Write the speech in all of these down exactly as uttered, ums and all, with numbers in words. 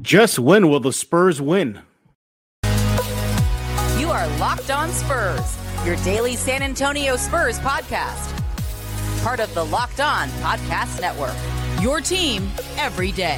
Just when will the Spurs win? You are Locked On Spurs, your daily San Antonio Spurs podcast. Part of the Locked On Podcast Network, your team every day.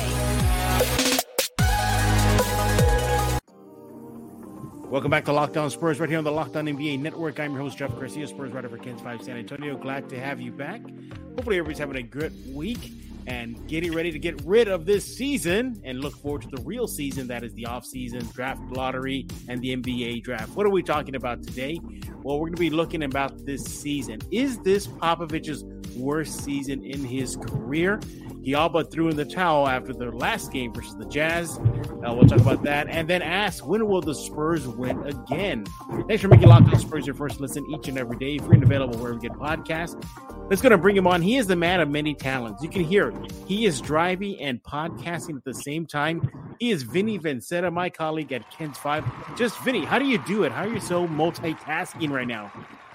Welcome back to Locked On Spurs right here on the Locked On N B A Network. I'm your host, Jeff Garcia, Spurs writer for Kens five San Antonio. Glad to have you back. Hopefully everybody's having a good week and getting ready to get rid of this season and look forward to the real season that is the offseason, draft lottery, and the N B A draft. What are we talking about today? Well, we're going to be looking about this season. Is this Popovich's worst season in his career? He all but threw in the towel after the last game versus the Jazz. Uh, we'll talk about that. And then ask, when will the Spurs win again? Thanks for making Locked On Spurs your first listen each and every day. Free and available wherever you get podcasts. Let's go to bring him on. He is the man of many talents. You can hear it. He is driving and podcasting at the same time. He is Vinny Vencetta, my colleague at Kens five. Just, Vinny, how do you do it? How are you so multitasking right now?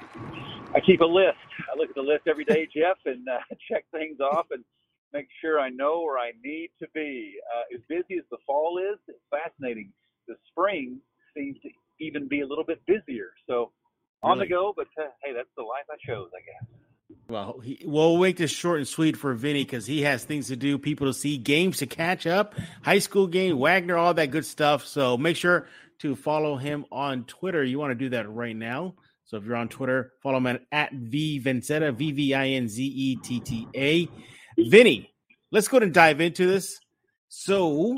I keep a list. I look at the list every day, Jeff, and uh, check things off and make sure I know where I need to be. Uh, as busy as the fall is, it's fascinating. The spring seems to even be a little bit busier. So on Really? the go, but uh, hey, that's the life I chose, I guess. Well, he, we'll make this short and sweet for Vinny because he has things to do, people to see, games to catch up, high school game, Wagner, all that good stuff. So make sure to follow him on Twitter. You want to do that right now. So if you're on Twitter, follow him at, at VVencetta, V V I N Z E T T A. Vinny, let's go ahead and dive into this. So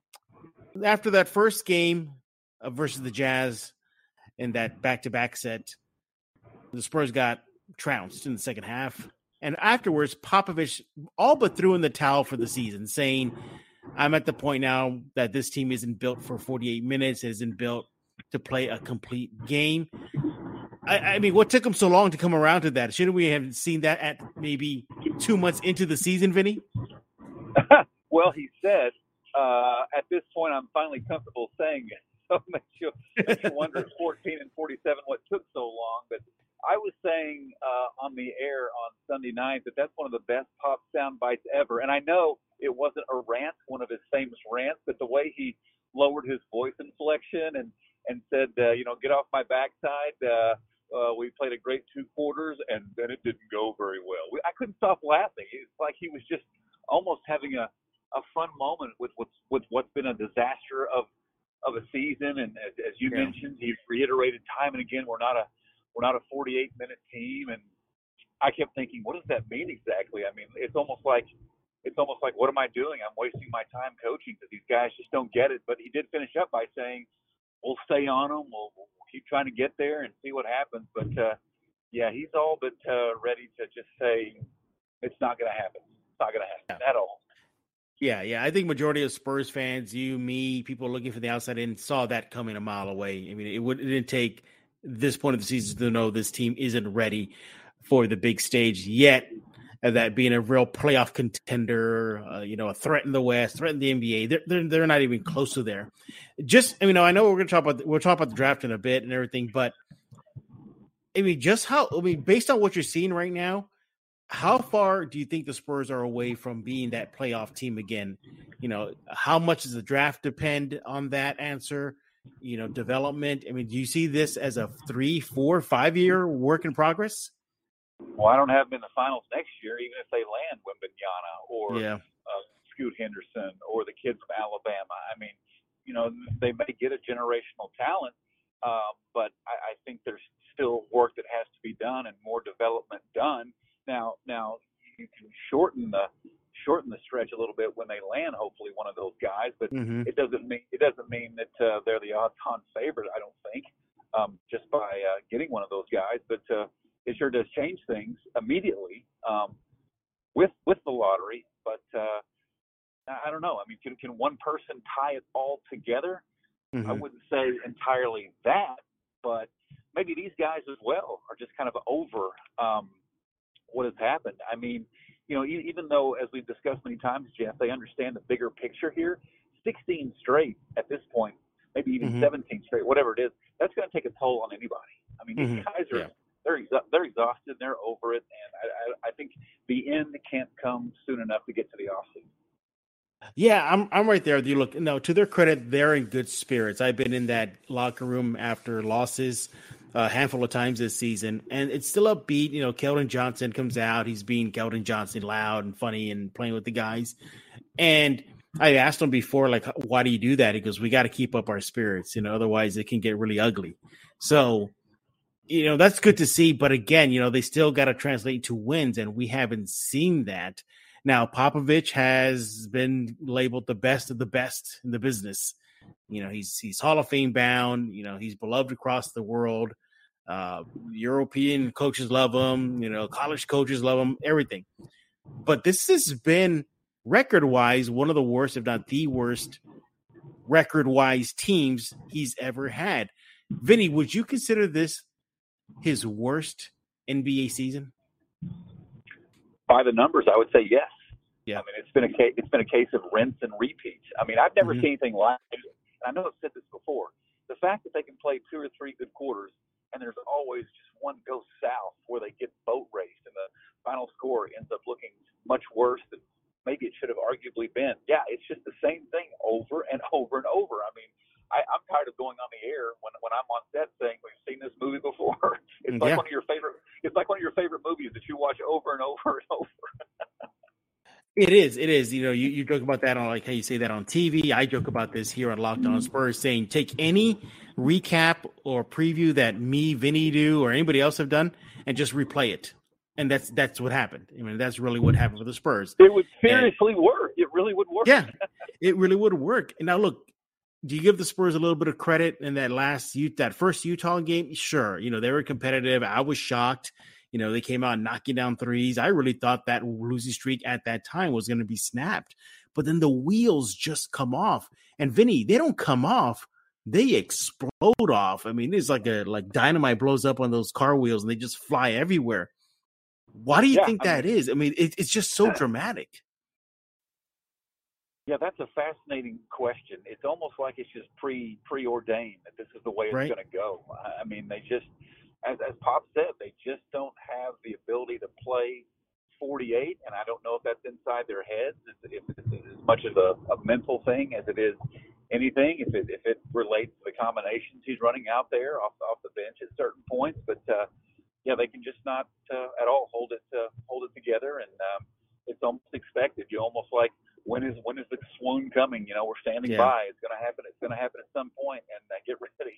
after that first game uh, versus the Jazz in that back-to-back set, the Spurs got trounced in the second half. And afterwards, Popovich all but threw in the towel for the season, saying, I'm at the point now that this team isn't built for forty-eight minutes, it isn't built to play a complete game. I, I mean, what took him so long to come around to that? Shouldn't we have seen that at maybe two months into the season, Vinny? Well, he said, uh, at this point, I'm finally comfortable saying it. So it makes you, makes you wonder at fourteen and forty-seven what took so long. But I was saying uh, on the air on Sunday night that that's one of the best pop sound bites ever. And I know it wasn't a rant, one of his famous rants, but the way he lowered his voice inflection and, and said, uh, you know, get off my backside. Uh, uh, we played a great two quarters, and then it didn't go very well. We, I couldn't stop laughing. It's like he was just almost having a, a fun moment with, with, with what's been a disaster of, of a season. And as, as you Yeah. mentioned, he reiterated time and again, we're not a, we're not a forty-eight minute team. And I kept thinking, what does that mean exactly? I mean, it's almost like, it's almost like, what am I doing? I'm wasting my time coaching because these guys just don't get it. But he did finish up by saying, we'll stay on them. We'll, we'll keep trying to get there and see what happens. But uh, yeah, he's all but uh, ready to just say it's not going to happen. It's not going to happen Yeah. at all. Yeah, yeah. I think majority of Spurs fans, you, me, people looking for the outside in, saw that coming a mile away. I mean, it, would, it didn't take this point of the season to know this team isn't ready for the big stage yet. And that being a real playoff contender, uh, you know, a threat in the West, threat in the N B A, they're they're, they're not even close to there. Just, I mean, I know we're going to talk about we'll talk about the draft in a bit and everything, but I mean, just how I mean, based on what you're seeing right now, how far do you think the Spurs are away from being that playoff team again? You know, how much does the draft depend on that answer? You know, development. I mean, do you see this as a three, four, five year work in progress? Well, I don't have them in the finals next year, even if they land Wembanyama or Yeah. uh, Scoot Henderson or the kids from Alabama. I mean, you know, they may get a generational talent, um, but I, I think there's still work that has to be done and more development done. Now, now you can shorten the shorten the stretch a little bit when they land, hopefully one of those guys, but Mm-hmm. it doesn't mean it doesn't mean that uh, they're the odds-on favorite. I don't think um, just by uh, getting one of those guys, but. Uh, It sure does change things immediately um, with with the lottery. But uh, I don't know. I mean, can can one person tie it all together? Mm-hmm. I wouldn't say entirely that, but maybe these guys as well are just kind of over um, what has happened. I mean, you know, e- even though, as we've discussed many times, Jeff, they understand the bigger picture here. sixteen straight at this point, maybe even Mhm. seventeen straight, whatever it is, that's going to take a toll on anybody. I mean, Mhm. these guys are Yeah. they're exa- they're exhausted, they're over it, and I, I, I think the end can't come soon enough to get to the offseason. Yeah, I'm I'm right there with you. Look, no, to their credit, they're in good spirits. I've been in that locker room after losses a handful of times this season, and it's still upbeat. You know, Keldon Johnson comes out. He's being Keldon Johnson, loud and funny and playing with the guys. And I asked him before, like, why do you do that? He goes, we got to keep up our spirits. You know, otherwise it can get really ugly. So, you know, that's good to see. But again, you know, they still got to translate to wins, and we haven't seen that. Now, Popovich has been labeled the best of the best in the business. You know, he's he's Hall of Fame bound. You know, he's beloved across the world. Uh, European coaches love him. You know, college coaches love him. Everything. But this has been record-wise one of the worst, if not the worst, record-wise teams he's ever had. Vinny, would you consider this his worst N B A season? By the numbers, I would say yes. Yeah. I mean, it's been a case, it's been a case of rinse and repeat. I mean, I've never Mm-hmm. seen anything like it. And I know I've said this before. The fact that they can play two or three good quarters and there's always just one goes south where they get boat raced and the final score ends up looking much worse than maybe it should have arguably been. Yeah, it's just the same thing over and over and over. I mean, I, I'm tired of going on the air when when I'm on set saying we've seen this movie before. It's like Yeah. one of your favorite. It's like one of your favorite movies that you watch over and over and over. It is. It is. You know, you, you joke about that on like how you say that on T V. I joke about this here on Locked On Spurs, saying take any recap or preview that me, Vinny do, or anybody else have done, and just replay it. And that's that's what happened. I mean, that's really what happened with the Spurs. It would seriously and, work. It really would work. Yeah, it really would work. And now look, do you give the Spurs a little bit of credit in that last that first Utah game? Sure. You know, they were competitive. I was shocked. You know, they came out knocking down threes. I really thought that losing streak at that time was going to be snapped. But then the wheels just come off. And Vinny, they don't come off. They explode off. I mean, it's like a like dynamite blows up on those car wheels and they just fly everywhere. Why do you yeah, think I that mean, is? I mean, it, it's just so dramatic. Yeah, that's a fascinating question. It's almost like it's just pre preordained that this is the way it's Right. going to go. I mean, they just, as as Pop said, they just don't have the ability to play forty-eight, and I don't know if that's inside their heads, if it's as much of a, a mental thing as it is anything. If it if it relates to the combinations he's running out there off off the bench at certain points, but uh, yeah, they can just not uh, at all hold it uh, hold it together, and um, it's almost expected. You almost like. When is when is the swoon coming? You know, we're standing Yeah. by. It's going to happen. It's going to happen at some point, and uh, get ready.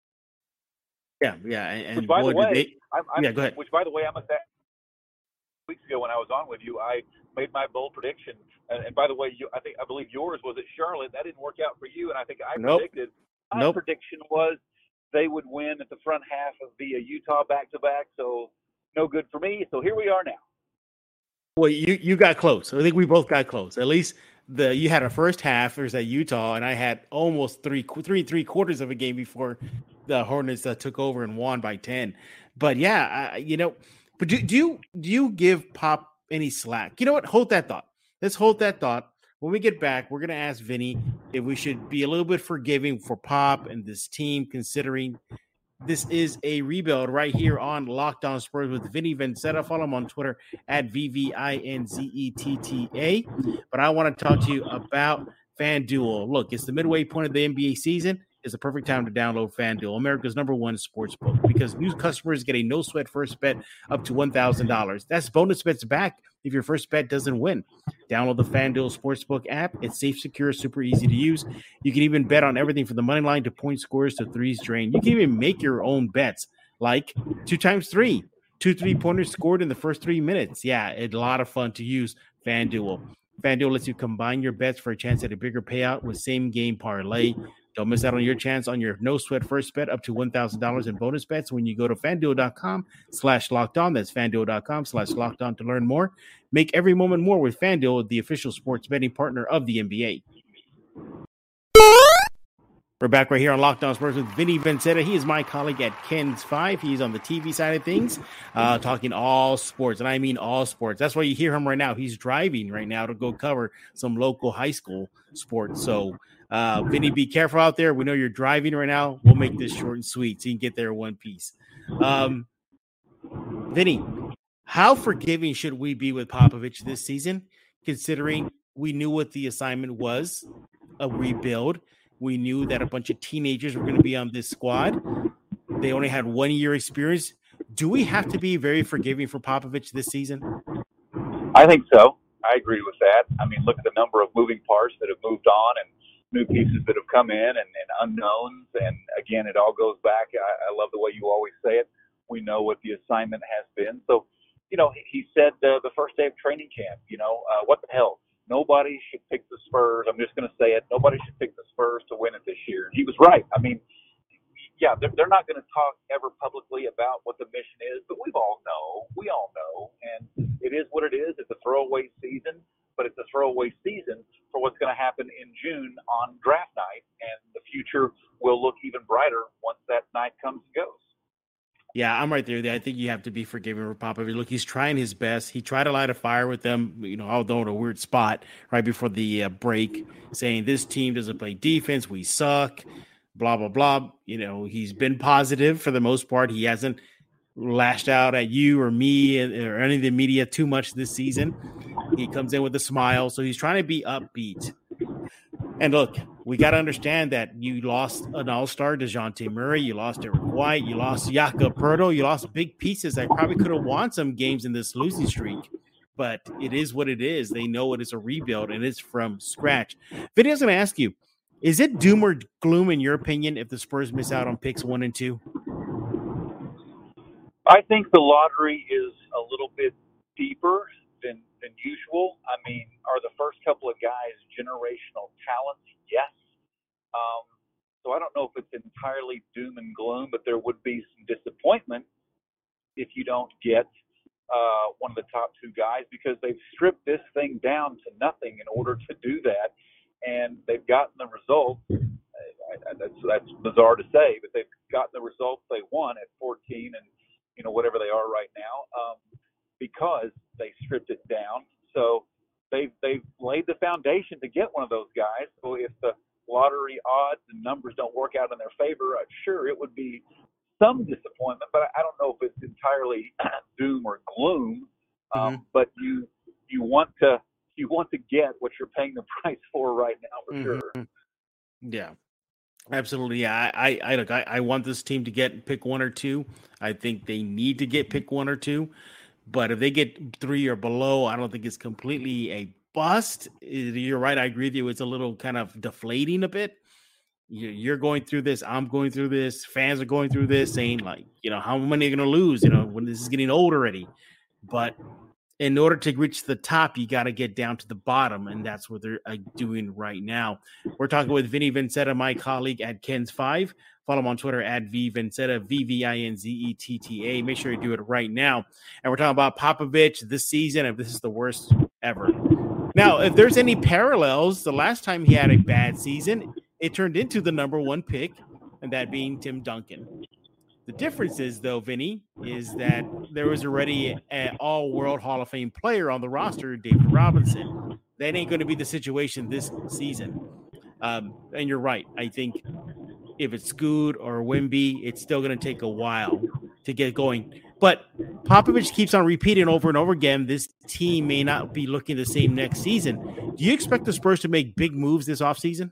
Yeah, yeah. And, and Which, by boy, the way, did they, I'm, I'm, yeah, go ahead. Which, by the way, I must say, weeks ago when I was on with you, I made my bold prediction. And, and by the way, you, I think I believe yours was at Charlotte. That didn't work out for you, and I think I Nope. predicted. My Nope. prediction was they would win at the front half of the uh, Utah back-to-back. So no good for me. So here we are now. Well, you, you got close. I think we both got close. At least the you had a first half. There's at Utah, and I had almost three three three quarters of a game before the Hornets uh, took over and won by ten. But yeah, I, you know, but do, do you do you give Pop any slack? You know what? Hold that thought. Let's hold that thought. When we get back, we're gonna ask Vinny if we should be a little bit forgiving for Pop and this team, considering this is a rebuild right here on Locked On Spurs with Vinny Vincetta. Follow him on Twitter at V V I N Z E T T A. But I want to talk to you about FanDuel. Look, it's the midway point of the N B A season. It's the perfect time to download FanDuel, America's number one sports book, because new customers get a no-sweat first bet up to one thousand dollars. That's bonus bets back if your first bet doesn't win. Download the FanDuel Sportsbook app. It's safe, secure, super easy to use. You can even bet on everything from the money line to point scores to threes drained. You can even make your own bets, like two times three, two three-pointers scored in the first three minutes. Yeah, it's a lot of fun to use FanDuel. FanDuel lets you combine your bets for a chance at a bigger payout with same-game parlay. Don't miss out on your chance on your no-sweat first bet up to one thousand dollars in bonus bets when you go to FanDuel.com slash locked on. That's FanDuel.com slash locked on to learn more. Make every moment more with FanDuel, the official sports betting partner of the N B A. We're back right here on Locked On Spurs with Vinny Vincetta. He is my colleague at Ken's five. He's on the T V side of things, uh, talking all sports, and I mean all sports. That's why you hear him right now. He's driving right now to go cover some local high school sports. So, uh, Vinny, be careful out there. We know you're driving right now. We'll make this short and sweet so you can get there in one piece. Um, Vinny, how forgiving should we be with Popovich this season, considering we knew what the assignment was, a rebuild. We knew that a bunch of teenagers were going to be on this squad. They only had one year experience. Do we have to be very forgiving for Popovich this season? I think so. I agree with that. I mean, look at the number of moving parts that have moved on and new pieces that have come in and, and unknowns. And again, it all goes back. I, I love the way you always say it. We know what the assignment has been. So, you know, he said uh, the first day of training camp, you know, uh, what the hell? Nobody should pick the Spurs. I'm just going to say it. Nobody should pick the Spurs to win it this year. He was right. I mean, yeah, they're, they're not going to talk ever publicly about what the mission is, but we all know. We all know. And it is what it is. It's a throwaway season, but it's a throwaway season for what's going to happen in June on draft night, and the future will look even brighter once that night comes and goes. Yeah, I'm right there. I think you have to be forgiving for Popovich. Look, he's trying his best. He tried to light a fire with them, you know, although in a weird spot right before the uh, break, saying this team doesn't play defense. We suck, blah, blah, blah. You know, he's been positive for the most part. He hasn't lashed out at you or me or any of the media too much this season. He comes in with a smile. So he's trying to be upbeat. And look, we got to understand that you lost an all-star, DeJounte Murray. You lost Derek White. You lost Jakob Poeltl. You lost big pieces that probably could have won some games in this losing streak. But it is what it is. They know it is a rebuild, and it's from scratch. Vinny, I was going to ask you, is it doom or gloom, in your opinion, if the Spurs miss out on picks one and two? I think the lottery is a little bit deeper than than usual. I mean, are the first couple of guys generational talents? Yes. Um, so I don't know if it's entirely doom and gloom, but there would be some disappointment if you don't get uh, one of the top two guys, because they've stripped this thing down to nothing in order to do that, and they've gotten the results. I, I, that's, that's bizarre to say, but they've gotten the results they want at fourteen and, you know, whatever they are right now, um, because they stripped it down. So they've, they've laid the foundation to get one of those guys. So if the lottery odds and numbers don't work out in their favor, uh, sure, it would be some disappointment, but I don't know if it's entirely doom or gloom. Um, mm-hmm. But you you want to you want to get what you're paying the price for right now, for mm-hmm. sure. Yeah. Absolutely. Yeah. I, I, look, I, I want this team to get pick one or two. I think they need to get pick one or two, but if they get three or below, I don't think it's completely a bust. You're right. I agree with you. It's a little kind of deflating a bit. You're going through this. I'm going through this. Fans are going through this, saying like, you know, how many are going to lose, you know, when this is getting old already. But in order to reach the top, you got to get down to the bottom, and that's what they're uh, doing right now. We're talking with Vinny Vincetta, my colleague at Ken's five. Follow him on Twitter at V Vincetta, V V I N Z E T T A. Make sure you do it right now. And we're talking about Popovich this season, if this is the worst ever. Now, if there's any parallels, the last time he had a bad season, it turned into the number one pick, and that being Tim Duncan. The difference is, though, Vinny, is that there was already an all-world Hall of Fame player on the roster, David Robinson. That ain't going to be the situation this season. Um, and you're right. I think if it's Scoot or Wemby, it's still going to take a while to get going. But Popovich keeps on repeating over and over again, this team may not be looking the same next season. Do you expect the Spurs to make big moves this offseason?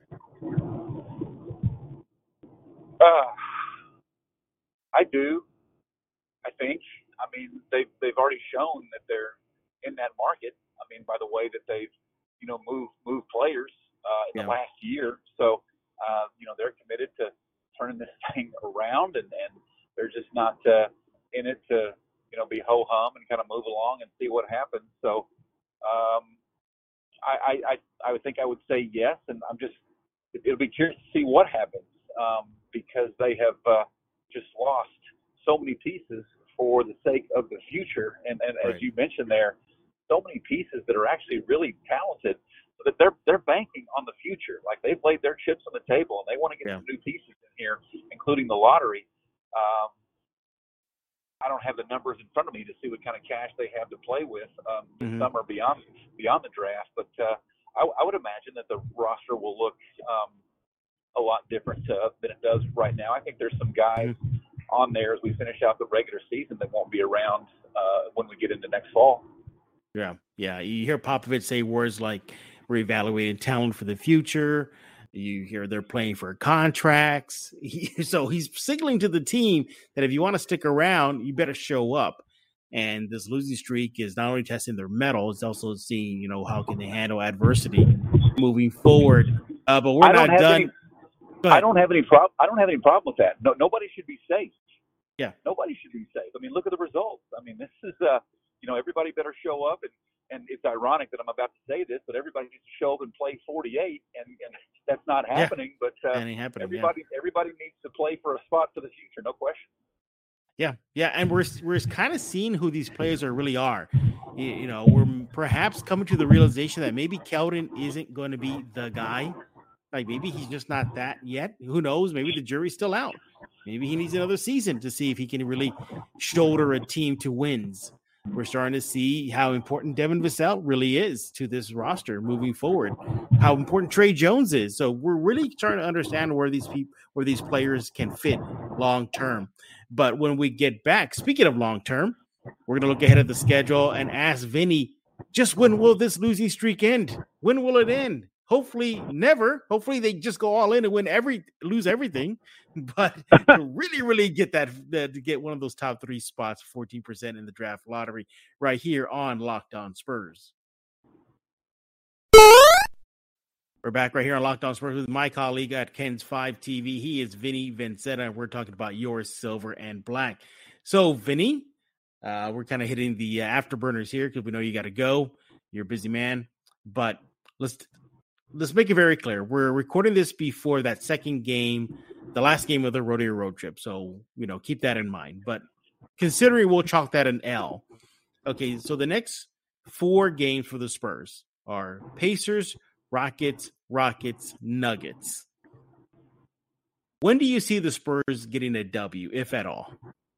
Uh, I do. I think. I mean, they've they've already shown that they're in that market. I mean, by the way that they've, you know, moved moved players uh, in yeah. the last year. So, uh, you know, they're committed to turning this thing around, and, and they're just not uh, in it to, you know, be ho hum and kind of move along and see what happens. So, um, I, I I would think I would say yes, and I'm just it'll be curious to see what happens. Um, because they have uh, just lost so many pieces for the sake of the future. And, and right. as you mentioned there, so many pieces that are actually really talented, so that they're they're banking on the future. Like, they've laid their chips on the table, and they want to get yeah. some new pieces in here, including the lottery. Um, I don't have the numbers in front of me to see what kind of cash they have to play with um, mm-hmm. some are beyond, beyond the draft. But uh, I, I would imagine that the roster will look um, – a lot different uh, than it does right now. I think there's some guys on there as we finish out the regular season that won't be around uh, when we get into next fall. Yeah, yeah. You hear Popovich say words like we're evaluating talent for the future. You hear they're playing for contracts. He, so he's signaling to the team that if you want to stick around, you better show up. And this losing streak is not only testing their mettle, it's also seeing, you know, how can they handle adversity moving forward. Uh, but we're not done. Any, I don't have any problem. I don't have any problem with that. No, nobody should be safe. Yeah, nobody should be safe. I mean, look at the results. I mean, this is, uh, you know, everybody better show up. And, and it's ironic that I'm about to say this, but everybody needs to show up and play forty-eight, and, and that's not happening. Yeah, but uh, happening, everybody, yeah. everybody needs to play for a spot for the future, no question. Yeah, yeah, and we're we're kind of seeing who these players are really are. You, you know, we're perhaps coming to the realization that maybe Keldon isn't going to be the guy. Like maybe he's just not that yet. Who knows? Maybe the jury's still out. Maybe he needs another season to see if he can really shoulder a team to wins. We're starting to see how important Devin Vassell really is to this roster moving forward. How important Trey Jones is. So we're really trying to understand where these people, where these players can fit long term. But when we get back, speaking of long term, we're going to look ahead at the schedule and ask Vinny, just when will this losing streak end? When will it end? Hopefully never. Hopefully they just go all in and win every, lose everything. But to really, really get that, that, to get one of those top three spots, fourteen percent in the draft lottery, right here on Locked On Spurs. We're back right here on Locked On Spurs with my colleague at Ken's five T V. He is Vinny Vincetta, and we're talking about your silver and black. So, Vinny, uh, we're kind of hitting the uh, afterburners here because we know you got to go. You're a busy man, but let's let's make it very clear. We're recording this before that second game, the last game of the rodeo road trip. So, you know, keep that in mind. But considering we'll chalk that an L. Okay, so the next four games for the Spurs are Pacers, Rockets, Rockets, Nuggets. When do you see the Spurs getting a W, if at all?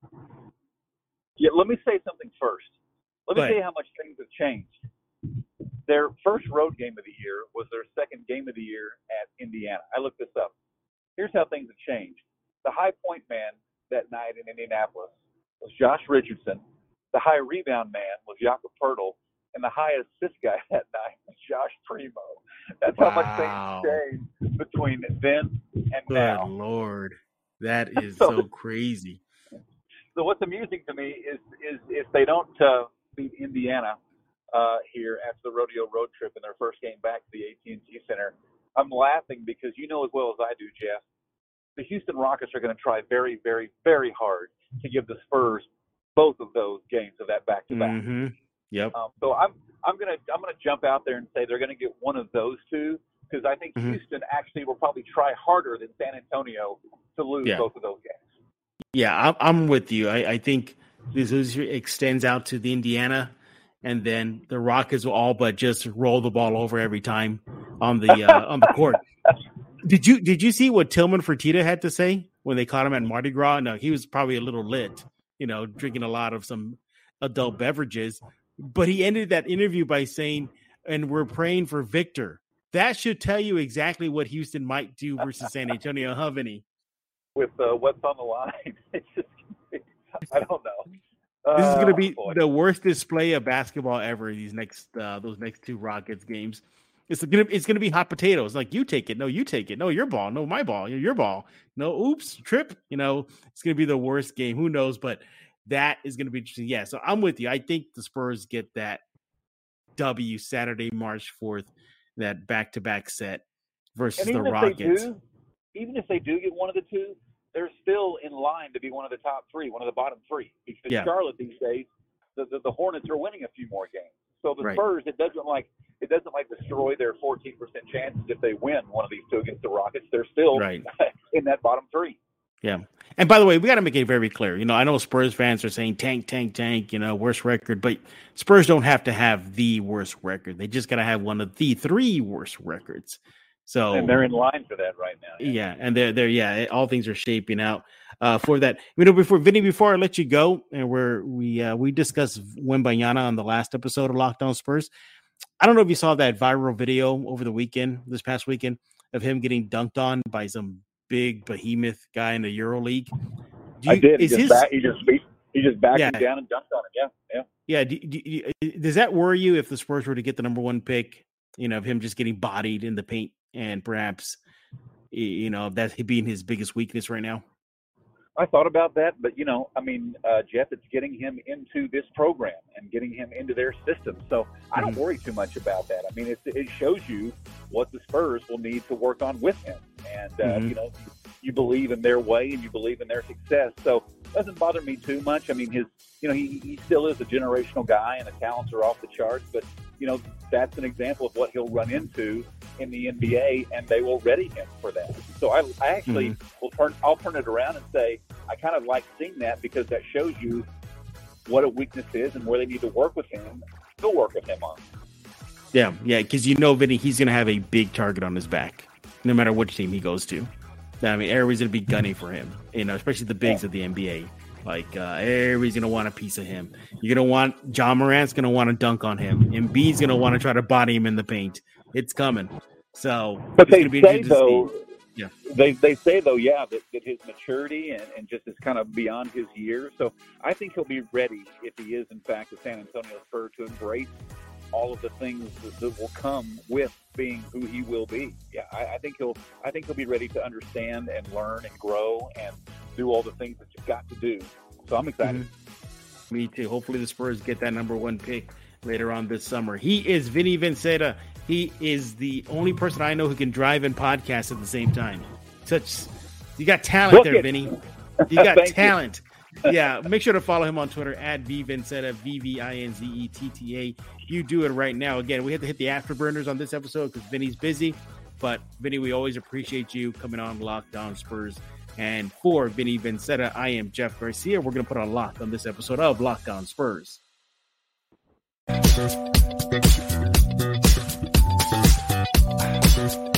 Yeah, let me say something first. Let me Go tell you ahead. how much things have changed. Their first road game of the year was their second game of the year at Indiana. I looked this up. Here's how things have changed. The high point man that night in Indianapolis was Josh Richardson. The high rebound man was Jakob Poeltl. And the high assist guy that night was Josh Primo. That's Wow. how much things changed between then and Good now. Lord. That is So- so crazy. So what's amusing to me is is if they don't uh, beat Indiana uh, here after the rodeo road trip in their first game back to the A T and T Center, I'm laughing because you know as well as I do, Jeff, the Houston Rockets are going to try very, very, very hard to give the Spurs both of those games of that back-to-back. Mm-hmm. Yep. Um, so I'm I'm gonna I'm gonna jump out there and say they're gonna get one of those two because I think Mhm. Houston actually will probably try harder than San Antonio to lose Yeah. both of those games. Yeah, I'm, I'm with you. I, I think this is, extends out to the Indiana, and then the Rockets will all but just roll the ball over every time on the uh, on the court. Did you did you see what Tillman Fertitta had to say when they caught him at Mardi Gras? No, he was probably a little lit, you know, drinking a lot of some adult beverages. But he ended that interview by saying, "And we're praying for Victor." That should tell you exactly what Houston might do versus San Antonio, huh, Vinny? With uh, what's on the line, it's just I don't know. This is going to Oh, be boy. the worst display of basketball ever. These next, uh, those next two Rockets games, it's gonna, it's gonna be hot potatoes. Like you take it, no, you take it, no, your ball, no, my ball, your ball, no, oops, trip. You know, it's gonna be the worst game. Who knows? But that is gonna be interesting. Yeah, so I'm with you. I think the Spurs get that W Saturday, March fourth, that back-to-back set versus And the even if Rockets. they do, even if they do get one of the two, they're still in line to be one of the top three, one of the bottom three. Because Yeah. Charlotte these days, the, the the Hornets are winning a few more games. So the Right. Spurs, it doesn't like it doesn't like destroy their fourteen percent chances if they win one of these two against the Rockets. They're still Right. in that bottom three. Yeah. And by the way, we got to make it very clear. You know, I know Spurs fans are saying tank, tank, tank, you know, worst record, but Spurs don't have to have the worst record. They just got to have one of the three worst records. So, And they're in line for that right now. yeah. And they're, they're, yeah, all things are shaping out uh, for that. You know, before Vinny, before I let you go, and we're, we, uh, we discussed Wembanyama on the last episode of Locked On Spurs. I don't know if you saw that viral video over the weekend, this past weekend, of him getting dunked on by some big behemoth guy in the Euro League. Do I did. He Is just, his, back, he just he just backed Yeah. him down and dunked on him. Yeah, yeah. yeah. Do, do, do- does that worry you if the Spurs were to get the number one pick you know, of him just getting bodied in the paint and perhaps, you know, that being his biggest weakness right now? I thought about that, but, you know, I mean, uh, Jeff, it's getting him into this program and getting him into their system. So I don't worry too much about that. I mean, it, it shows you what the Spurs will need to work on with him. And, uh, mm-hmm. you know, you believe in their way and you believe in their success. So it doesn't bother me too much. I mean, his, you know, he, he still is a generational guy and the talents are off the charts, but, you know, that's an example of what he'll run into in the N B A, and they will ready him for that. So I, I actually mm-hmm. will turn, I'll turn it around and say, I kind of like seeing that because that shows you what a weakness is and where they need to work with him. Still work with him on. Yeah, yeah, because you know, Vinny, he's going to have a big target on his back, no matter which team he goes to. I mean, everybody's going to be gunning for him, you know, especially the bigs yeah. of the N B A. Like, uh, everybody's going to want a piece of him. You're going to want, John Morant's going to want to dunk on him. Embiid's going to want to try to body him in the paint. It's coming. So, but they say, though, yeah. they, they say, though, yeah, that, that his maturity and, and just is kind of beyond his years. So I think he'll be ready if he is, in fact, a San Antonio Spur to embrace all of the things that, that will come with being who he will be. Yeah, I, I think he'll. I think he'll be ready to understand and learn and grow and do all the things that you've got to do. So I'm excited. Mm-hmm. Me too. Hopefully the Spurs get that number one pick later on this summer. He is Vinny Vinceta. He is the only person I know who can drive and podcast at the same time. Such, you got talent Look there, it. Vinny. You got Thank talent. You. Yeah, make sure to follow him on Twitter at V Vinceta, V V I N Z E T T A. You do it right now. Again, we have to hit the afterburners on this episode because Vinny's busy. But Vinny, we always appreciate you coming on Locked On Spurs. And for Vinny Vinceta, I am Jeff Garcia. We're going to put on lock on this episode of Locked On Spurs. Thank you.